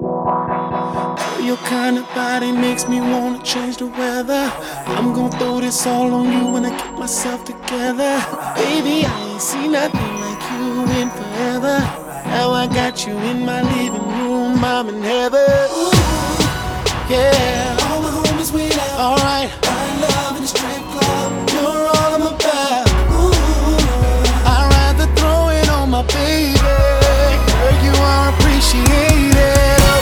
Your kind of body makes me wanna change the weather. I'm gonna throw this all on you when I get myself together. Baby, I ain't seen nothing like you in forever. Now I got you in my living room, I'm in heaven. Ooh, yeah, all my homies went out. Alright, find love in the strip club. You're all I'm about. Ooh, I'd rather throw it on my baby. Girl, you are appreciated.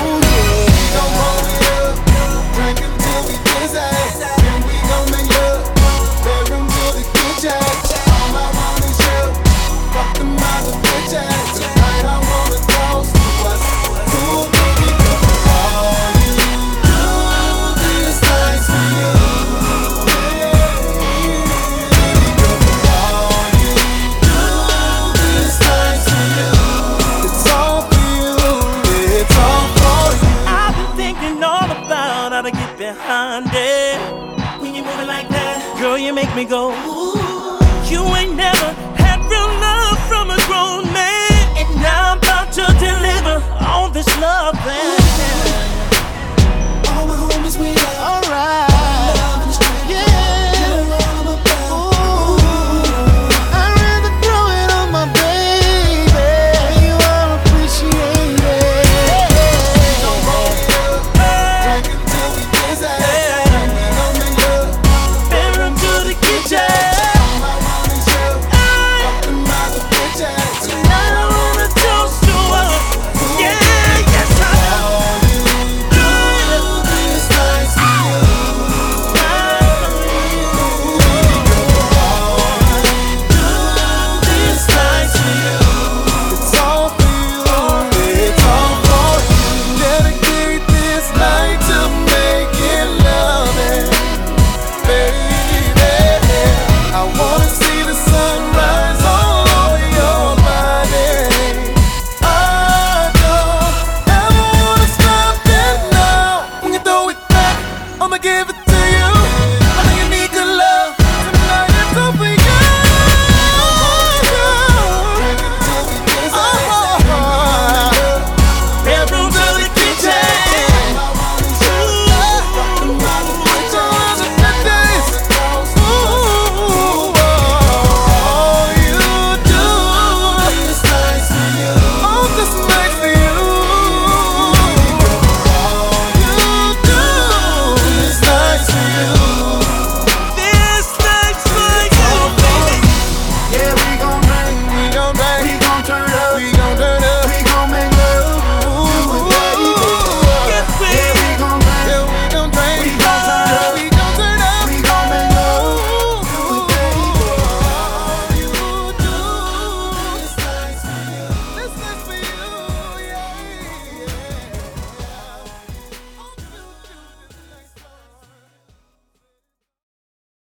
When you moving like that, girl, you make me go, ooh. You ain't never had real love from a grown man, and now I'm about to deliver all this love